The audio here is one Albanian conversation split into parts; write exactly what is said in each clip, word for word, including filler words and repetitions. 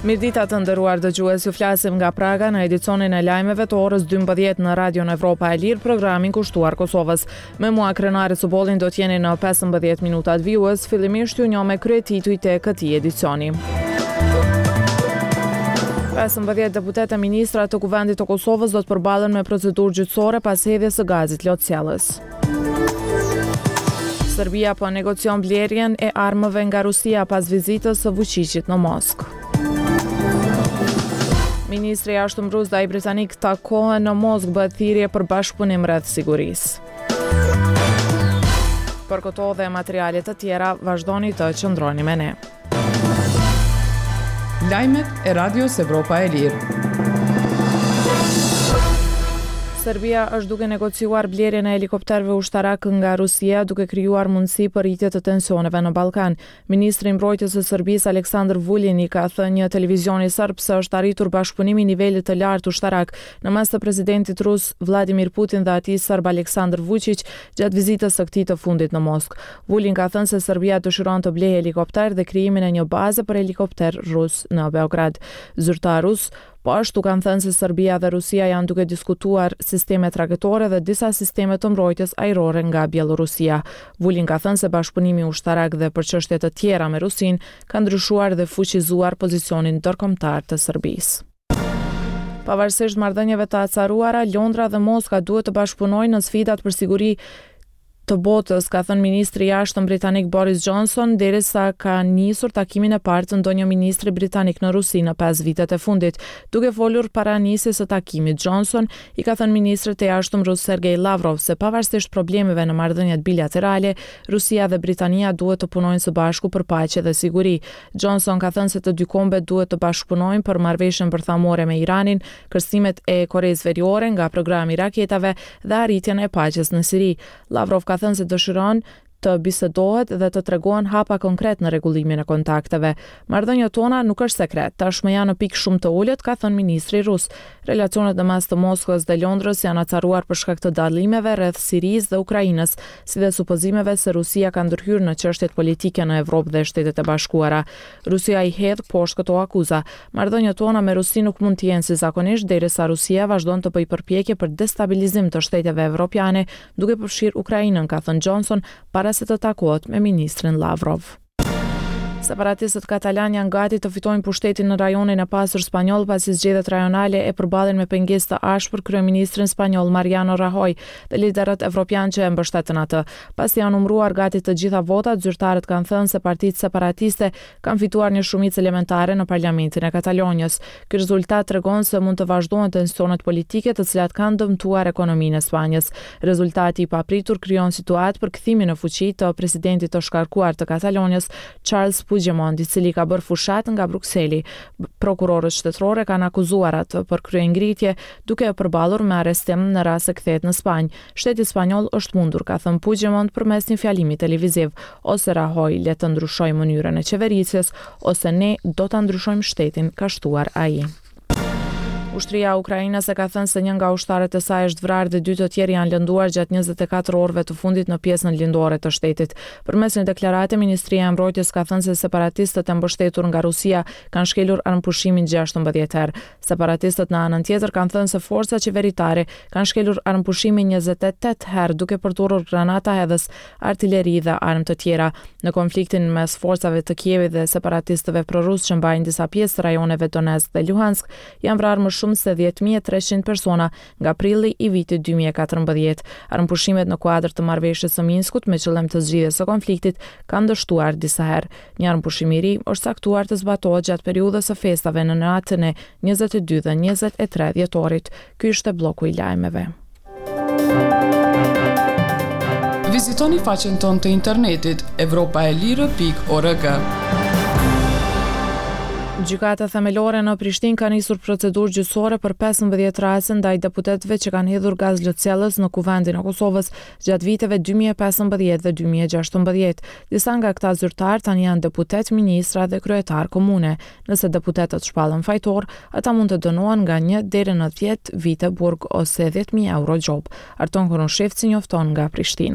Mirdita të nderuar dëgjues, ju flasim nga Praga në edicionin e lajmeve të orës dymbëdhjetë në Radion Evropa e Lirë, programin kushtuar Kosovës. Me mua Krenari Cubolin do t'jeni në pesëmbëdhjetë minutat vijues, fillimisht ju njoh me kryetitujt e këtij edicioni. pesëmbëdhjetë deputet e ministra të Kuvendit të Kosovës do të përballen me procedurë gjyqësore pas hedhjes së gazit Lotcellës. Serbia po negocion blerjen e armëve nga Rusia pas vizitës së Vučićit në Moskë. Ministri i jashtëmbrues i britanik takohen në Moskë, bëhet thirrje për bashkëpunim rreth sigurisë. Për këto dhe materiale të tjera, vazhdoni të qëndroni me ne. Lajmet e Radios Evropa e Lirë. Serbia është duke negociuar blerjen e helikopterëve ushtarak nga Rusia, duke krijuar mundësi për rritje të tensioneve në Ballkan. Ministri i mbrojtjes së Serbisë Aleksandar Vulin i ka thënë një televizioni serb se është arritur bashkëpunimi i nivelit të lartë ushtarak në mes të presidentit rus Vladimir Putin dhe atij serb Aleksandar Vučić gjatë vizitës së këtij të fundit në Moskë. Vulin ka thënë se Serbia dëshiron të blejë helikopter dhe krijimin e një baze për helikopter rus në Beograd. Zyrtar rus Po ashtu kanë thënë se Serbia dhe Rusia janë duke diskutuar sisteme tragëtore dhe disa sisteme të mbrojtjes ajrore nga Bielorusia. Vulin ka thënë se bashkëpunimi ushtarak dhe për çështje të tjera me Rusin ka ndryshuar dhe fuqizuar pozicionin ndërkombëtar të Serbisë. Pavarësisht marrëdhënieve të acaruara, Londra dhe Moska duhet të bashkëpunojnë në sfidat për siguri të botës, ka thënë ministri i jashtëm britanik Boris Johnson, derisa ka nisur takimin e parë të ndonjë ministri britanik në Rusi në pesë vitet e fundit. Duke folur para nisjes së takimit, Johnson i ka thënë ministrit e jashtëm rus Sergej Lavrov se pavarësisht problemeve në marrëdhëniet bilaterale, Rusia dhe Britania duhet të punojnë së bashku për paqe dhe siguri. Johnson ka thënë se të dy kombet duhet të bashkëpunojnë për marrëveshjen bërthamore me Iranin, kërcimet e Koreas Veriore nga programi i raketave dhe arritjen e paqes në Siri. Lavrov ka thënë se dëshiron të bisedohet dhe të tregohen hapa konkret në rregullimin e kontakteve. Marrëdhëniet tona nuk është sekret, tashmë janë në pikë shumë të ulët, ka thënë ministri rus. Relacionet në mes të Moskës dhe Londrës janë acaruar për shkak të dallimeve rreth Sirisë dhe Ukrainës, si dhe supozimeve se Rusia ka ndërhyrë në çështjet politike në Evropë dhe Shtetet e Bashkuara. Rusia i hedh poshtë këto akuza. Marrëdhëniet tona me Rusi nuk mund të jenë si zakonisht derisa Rusia vazhdon të bëjë përpjekje për destabilizim të shteteve evropiane, duke përfshirë Ukrainën, ka thënë Johnson para se të takohet me ministrin Lavrov. Separatistët katalan janë gati të fitojnë pushtetin në rajonin e pasur spanjoll pasi zgjedhjet rajonale e përballen me pengesë të ashpër kryeministrin spanjoll Mariano Rajoy dhe liderët evropian që e mbështetën atë. Pasi janë numëruar gati të gjitha votat, zyrtarët kanë thënë se partitë separatiste kanë fituar një shumicë elementare në parlamentin e Katalonjës. Ky rezultat tregon se mund të vazhdojnë tensionet politike të cilat kanë dëmtuar ekonominë e Spanjës. Rezultati i papritur krijon situatë për kthimin në fuqi të presidentit të shkarkuar të Katalonjës, Charles Puigdemont, i cili ka bërë fushat nga Brukseli. Prokurorët shtetërore kanë akuzuar atë për kryengritje, duke e përballur me arrestim në rast se kthehet në Spanjë. Shteti spanjoll është mundur, ka thënë Puigdemont përmes një fjalimi televiziv, ose Rajoy le të ndryshojë mënyrën e qeverisjes, ose ne do ta ndryshojmë shtetin, ka shtuar ai. Ushtria e Ukrainës e ka thënë se një nga ushtarët e saj është vrarë dhe dy të tjerë janë lënduar gjatë njëzet e katër orëve të fundit në pjesën lindore të shtetit. Përmes një deklarate, Ministria e Mbrojtjes ka thënë se separatistët e mbështetur nga Rusia kanë shkelur armëpushimin gjashtëmbëdhjetë herë. Separatistët në anën tjetër kanë thënë se forcat qeveritare kanë shkelur armëpushimin njëzet e tetë herë duke përdorur granata hedhës, artilleri dhe armë të tjera. Në konfliktin mes forcave të Kievit dhe separatistëve prorus që mbajnë disa pjesë të rajoneve Donetsk dhe Luhansk, janë vrarë më shumë se dhjetë mijë e treqind persona nga prilli i vitit dy mijë e katërmbëdhjetë. Armëpushimet në kuadër të marrëveshjes së Minskut me qëllim të zgjidhjes së konfliktit kanë dështuar disa herë. Një armëpushim i ri është caktuar të zbatohet gjatë periudhës së festave në natën e njëzet e dy dhe njëzet e tre dhjetorit. Ky ishte bloku i lajmeve. Vizitoni faqen tonë të internetit evropa e lirë pikë org. Gjykata themelore në Prishtinë ka nisur procedurë gjyqësore për pesëmbëdhjetë raste ndaj deputetëve që kanë hedhur gaz Lotcellës në Kuvendin e Kosovës gjatë viteve dy mijë e pesëmbëdhjetë dhe dy mijë e gjashtëmbëdhjetë. Disa nga këta zyrtar tani janë deputet, ministra dhe kryetar komune. Nëse deputetët shpallën fajtor, ata mund të dënohen nga një deri në dhjetë vite burg ose dhjetë mijë euro gjop. Arton Korushevci njofton nga Prishtina.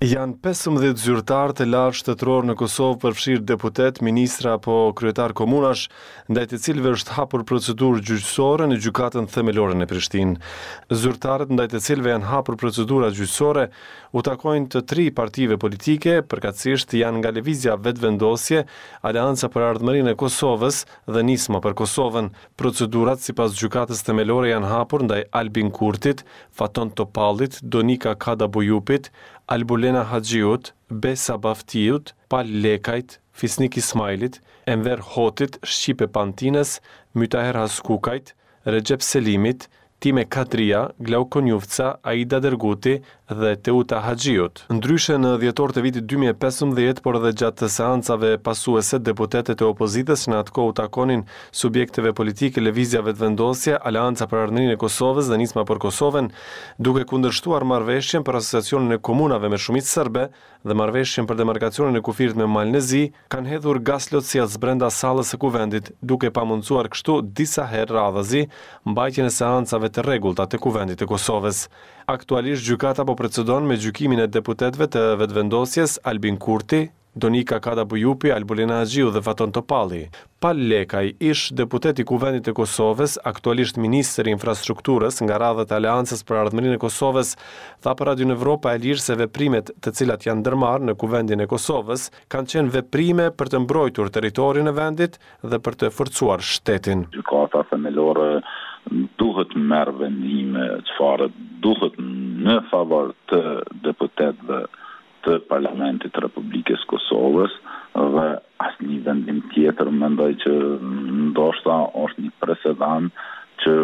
Janë pesëmbëdhjetë zyrtarë të lartë shtetëror në Kosovë, përfshirë deputet, ministra apo kryetar komunash, ndaj të cilëve është hapur procedurë gjyqësore në gjykatën themelore në Prishtinë. Zyrtarët ndaj të cilëve janë hapur procedura gjyqësore u takojnë të tri partive politike, përkatësisht janë nga Lëvizja Vetëvendosje, Aleanca për Ardhmërinë e Kosovës dhe Nisma për Kosovën. Procedurat sipas gjykatës themelore janë hapur ndaj Albin Kurtit, Faton Topallit, Donika Kadabujupit, Albulena Haxhiut, Besa Baftiut, Pal Lekajt, Fisnik Ismailit, Enver Hotit, Shqipe Pantines, Mytaher Haskukajt, Recep Selimit, Time Kadria, Glaukon Jufca, Aida Derguti dhe Teuta Haxhiut. Ndryshe në dhjetor të vitit dy mijë e pesëmbëdhjetë, por edhe gjatë seancave pasuese, deputetët e opozitës në atë kohë u takonin subjekteve politike Lëvizja Vetëvendosje, Aleanca për Ardhmërinë e Kosovës dhe Nisma për Kosovën, duke kundërshtuar marrëveshjen për asociacionin e komunave me shumicë serbe dhe marrëveshjen për demarkacionin e kufirit me Malnezi, kanë hedhur gaslotësias brenda sallës së kuvendit, duke pamundsuar kështu disa herë radhazi mbajtjen e seancave të rregullta të kuvendit të Kosovës. Aktualisht gjykata po procedon me gjykimin e deputetëve të Vetëvendosjes Albin Kurti, Donika Kadabujupi, Albulena Haxhiu dhe Faton Topalli. Pal Lekaj, ish deputet i kuvendit të Kosovës, aktualisht ministër i infrastrukturës nga radhët e Aleancës për Ardhmërinë e Kosovës, tha për Radio Evropa e Lirë se veprimet të cilat janë ndërmarrë në kuvendin e Kosovës kanë qenë veprime për të mbrojtur territorin e vendit dhe për të forcuar shtetin. Gjykata themelore duhet merr vendime çfarë duhet në favor të deputetëve të Parlamentit të Republikës Kosovës dhe asnjë vendim tjetër mendoj që ndoshta është një precedent që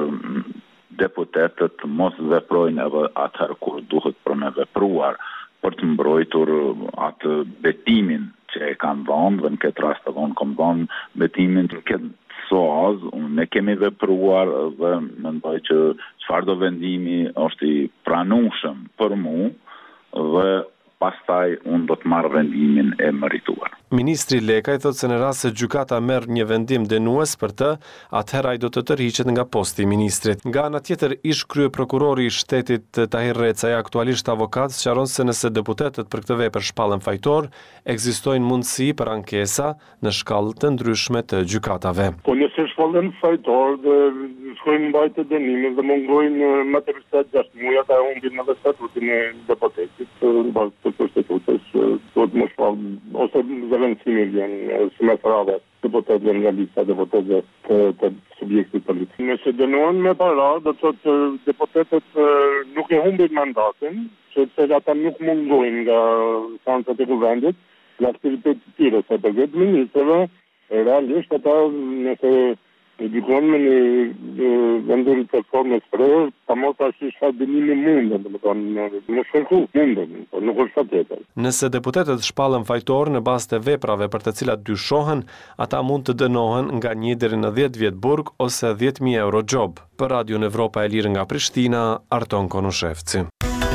deputetët mos veprojnë edhe atëherë kur duhet për me vepruar për të mbrojtur atë betimin që e kanë dhënë dhe në këtë rast edhe unë kam dhënë betimin të këtë soaz, ne kemi vepruar dhe mendoj që çfarëdo vendimi është i pranueshëm për mua dhe pastaj unë do të marrë vendimin e merituar. Ministri Lekaj thotë se në rast se gjykata merr një vendim dënues për të, atëherë ai do të tërhiqet nga posti i ministrit. Nga ana tjetër, ish kryeprokurori i shtetit Tahir Recaj, aktualisht avokat, sqaron se nëse deputetët për këtë vepër shpallen fajtor, ekzistojnë mundësi për ankesa në shkallë të ndryshme të gjykatave. Po nëse shpallen fajtor dhe shkojnë mbajtë të dënimit dhe mungojnë më të rësat gjashtë muja, ta humbin edhe statutin e deputetit, në bazë të konstitutës, do të më shpallë, ose zëvendësimi vjen si me rradhe deputetëve nga lista deputetëve të, të subjektit politik. Nëse dënohen me para, do të thotë deputetët nuk e humbin mandatin, sepse ata nuk mungojnë nga seancat e kuvendit, nga aktivitetet të tjera, se për vetë ministrave, realisht ata nëse e dikon me një vendurit të formës prejë, ta mos ashtë shfa dënimi mundën, dhe më tonë, në shërku mundën, por nuk është tjetër. Nëse deputetët shpallen fajtor në bazë të veprave për të cilat dyshohen, ata mund të dënohen nga një deri në dhjetë vjet burg ose dhjetë mijë euro gjob. Për Radio Evropa e Lirë nga Prishtina, Arton Konushevci.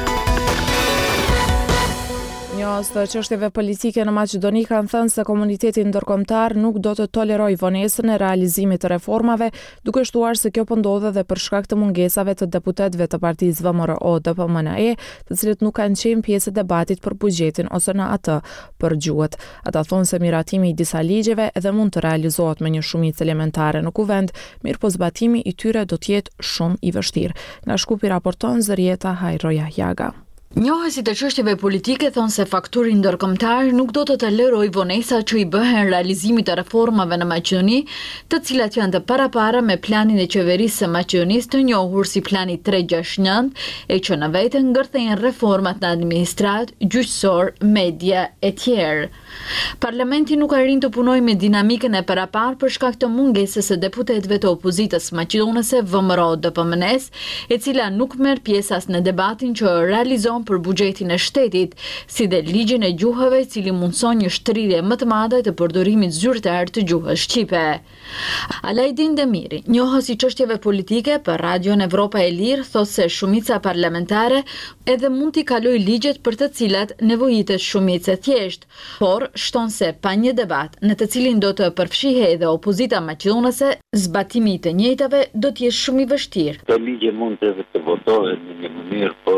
Njohës të çështjeve politike në Maqedoni kanë thënë se komuniteti ndërkombëtar nuk do të tolerojë vonesën e realizimit të reformave, duke shtuar se kjo po ndodhe dhe për shkak të mungesave të deputetëve të partisë V M R O D P M N E, të cilët nuk kanë qenë pjesë e debatit për buxhetin ose në atë për gjuhët. Ata thonë se miratimi i disa ligjeve edhe mund të realizohet me një shumicë elementare në kuvend, mirëpo zbatimi i tyre do të jetë shumë i vështirë. Nga Shkupi raporton Zërieta Hajroja Jaga. Njohësit e çështjeve politike thonë se faktori ndërkombëtar nuk do të tolerojë vonesa që i bëhen realizimit të reformave në Maqedoni, të cilat janë të parapara me planin e qeverisë së Maqedonisë të njohur si plani tre gjashtë nëntë, e që në vete ngërthejnë reformat në administrat, gjyqësor, media e tjerë. Parlamenti nuk arrin të punojë me dinamikën e parapar për shkak të mungesës së deputetëve të opozitës maqedonese V M R O D P M N E-s, e cila nuk merr pjesë as në debatin që realizon për buxhetin e shtetit, si dhe ligjin e gjuhëve, i cili mundson një shtrirje më të madhe të përdorimit zyrtar të gjuhës shqipe. Alajdin Demiri, njohës i çështjeve politike për Radio Evropa e Lirë, thotë se shumica parlamentare edhe mund t'i kalojë ligjet për të cilat nevojitet shumicë e thjeshtë, por shton se pa një debat në të cilin do të përfshihet edhe opozita maqedonese, zbatimi i të njëjtave do të jetë shumë i vështirë. Këto ligje mund të të votohen në një mënyrë, por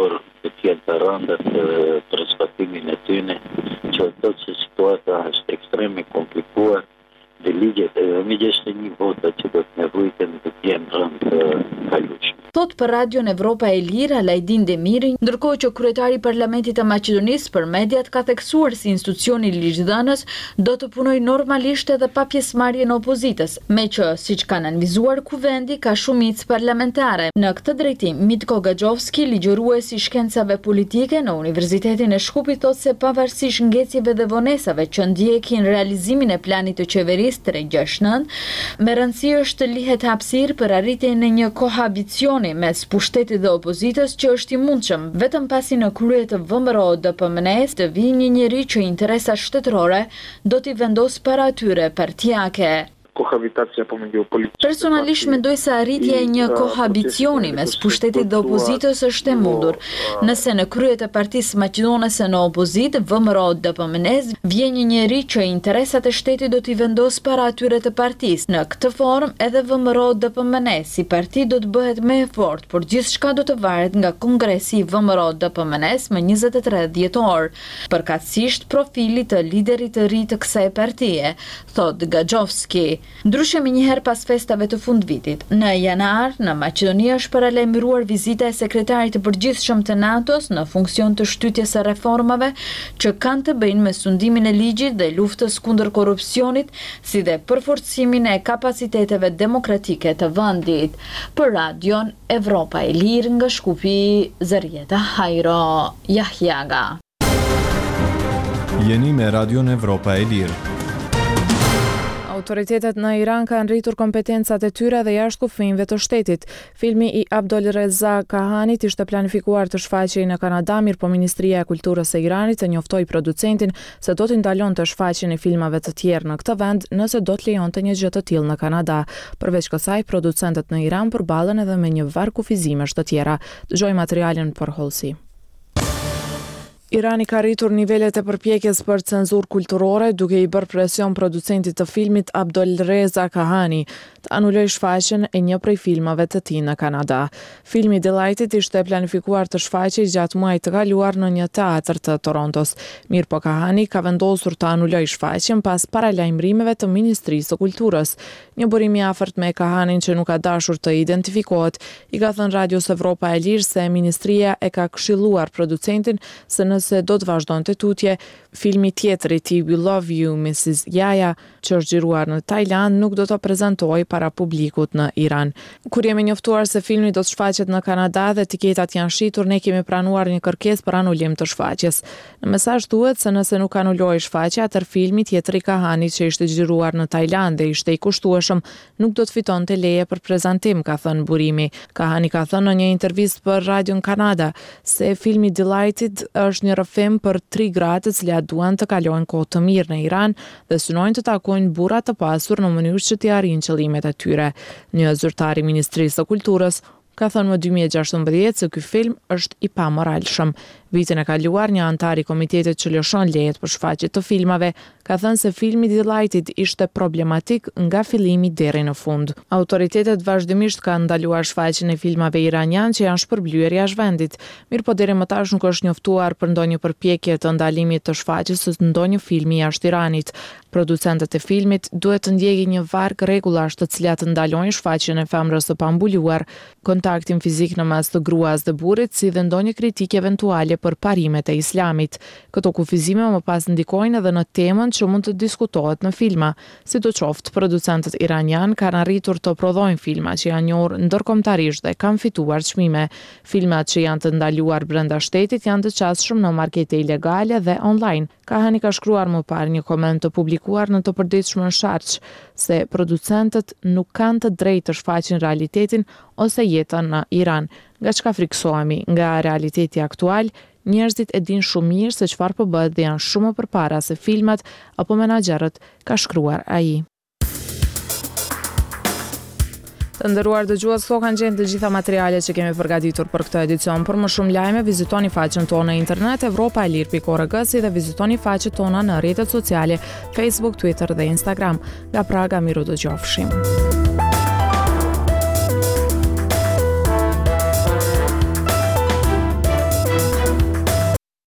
të tjenë të rëndët për zbatimin e tyne, që thotë se situata është ekstreme komplikuar dhe ligjet e ligjet të një vota që do të nevojiten të tjenë rëndë kalueshme. Thot për Radion Evropa e Lirë Alajdin Demiri, ndërkohë që kryetari i Parlamentit të Maqedonisë për mediat ka theksuar si institucioni ligjdhënës do të punojë normalisht edhe pa pjesëmarrjen e opozitës, me që, siç kanë analizuar kuvendi, ka shumicë parlamentare. Në këtë drejtim, Mitko Gaxhovski, ligjëruesi i shkencave politike në Universitetin e Shkupit, thotë se pavarësisht ngecjeve dhe vonesave që ndjekin realizimin e planit të qeverisë tre gjashtë nëntë, me rëndësi është të lihet hapësirë për arritjen e një kohabicioni mes pushtetit dhe opozitës që është i mundshëm vetëm pasi në krye të V M R O D P M N S të vijë një njeri që interesat shtetërore do t'i vendos para atyre partijake. Kohabitacja pomiędzy polityką. Personalisht mendoj se arritja e një kohabicioni mes pushtetit dhe opozitës është e mundur. Nëse në krye të Partisë Maqedonese në opozitë, V M R O D P M N S, vjen një njeri që interesat e shtetit do t'i vendos para atyre të partisë. Në këtë formë, edhe V M R O D P M N S si parti do të bëhet me e fortë, por gjithçka do të varet nga kongresi i V M R O D P M N S më njëzet e tre dhjetor, përkatësisht profilit të liderit të ri të kësaj partie, thot Gaxhovski. Ndryshe me njëherë pas festave të fundvitit, në janar, në Maqedoni është paralajmëruar vizita e sekretarit të përgjithshëm të NATO-s në funksion të shtytjes së reformave që kanë të bëjnë me sundimin e ligjit dhe luftës kundër korrupsionit, si dhe përforcimin e kapaciteteve demokratike të vendit. Për Radion Evropa e Lirë nga Shkupi, Zarieta Hajro Jahjaga. Jeni me Radion Evropa e Lirë. Autoritetet në Iran kanë rritur kompetencat e tyre dhe jashtëkufive të shtetit. Filmi i Abdolreza Kahanit ishte planifikuar të shfaqej në Kanada, mirë po Ministria e Kulturës e Iranit e njoftoi producentin se do t'i ndalonte shfaqjen e filmave të tjerë në këtë vend nëse do të lejonte një gjë të tillë në Kanada. Përveç kësaj, producentët në Iran përballen edhe me një varg kufizimesh të tjera. Dëgjoj materialin për hollësi. Irani ka rritur nivelet e përpjekjes për cenzurë kulturore duke i bërë presion producentit të filmit Abdolreza Kahani të anulojë shfaqjen e një prej filmave të tij në Kanada. Filmi Delighted ishte planifikuar të shfaqej gjatë muajit të kaluar në një teatr të Torontos. Mirë po Kahani ka vendosur të anulojë shfaqjen pas paralajmërimeve të Ministrisë së Kulturës. Një burim i afërt me Kahanin që nuk ka dashur të identifikohet i ka thënë Radios Evropa e Lirë se ministria e ka këshilluar producentin se nëse do të vazhdonte tutje, filmi tjetër i tij We Love You, missus Yaya, që është xhiruar në Tajland, nuk do të prezantojë para publikut në Iran. Kur jemi njoftuar se filmi do të shfaqet në Kanada dhe tiketat janë shitur, ne kemi pranuar një kërkesë për anulim të shfaqjes. Në mesazh thuhet se nëse nuk anulohej shfaqja, atëherë filmi tjetër i Kahanit që ishte xhiruar në Tajland dhe ishte i kushtueshëm, nuk do të fitonte leje për prezantim, ka thënë burimi. Kahani ka thënë në një intervistë për Radion Kanada se filmi Delighted është një rrëfim për tri gratë të cilat duan të kalojnë kohë të mirë në Iran dhe synojnë të takojnë burra të pasur në mënyrë që t'i arrijnë qëllimet e tyre. Një zyrtar i Ministrisë së Kulturës ka thënë më dy mijë e gjashtëmbëdhjetë se ky film është i pamoralshëm. Vitin e kaluar, një antar i komitetit që lëshon lejet për shfaqje të filmave ka thënë se filmi Delighted ishte problematik nga fillimi deri në fund. Autoritetet vazhdimisht kanë ndaluar shfaqjen e filmave iranian që janë shpërblyer jashtë vendit. Mirë po deri më tash nuk është njoftuar për ndonjë përpjekje të ndalimit të shfaqjes së ndonjë filmi jashtë Iranit. Producentët e filmit duhet të ndjekin një varg rregullash të cilat të ndalojnë shfaqjen e femrës së pambuluar, kontaktin fizik në mes të gruas dhe burrit, si dhe ndonjë kritikë eventuale për parimet e islamit. Këto kufizime më pas ndikojnë edhe në temën që mund të diskutohet në filma. Sidoqoftë, producentët iranian kanë arritur të prodhojnë filma që janë njohur ndërkombëtarisht dhe kanë fituar çmime. Filmat që janë të ndaluar brenda shtetit janë të qasshëm në markete ilegale dhe online. Kahani ka shkruar më parë një koment të publikuar në të përditshmën Sharq se producentët nuk kanë të drejtë të shfaqin realitetin ose jetën në Iran. Nga çka friksohemi nga realiteti aktual, njerëzit e dinë shumë mirë se çfarë po bëhet dhe janë shumë më përpara se filmat apo menaxherët, ka shkruar ai. Të nderuar dëgjues, këto kanë qenë të gjitha materialet që kemi përgatitur për këtë edicion. Për më shumë lajme, vizitoni faqen tonë në internet evropa e lirë pikë org si dhe vizitoni faqet tona në rrjetet sociale Facebook, Twitter dhe Instagram. Nga Praga, miru dëgjofshim.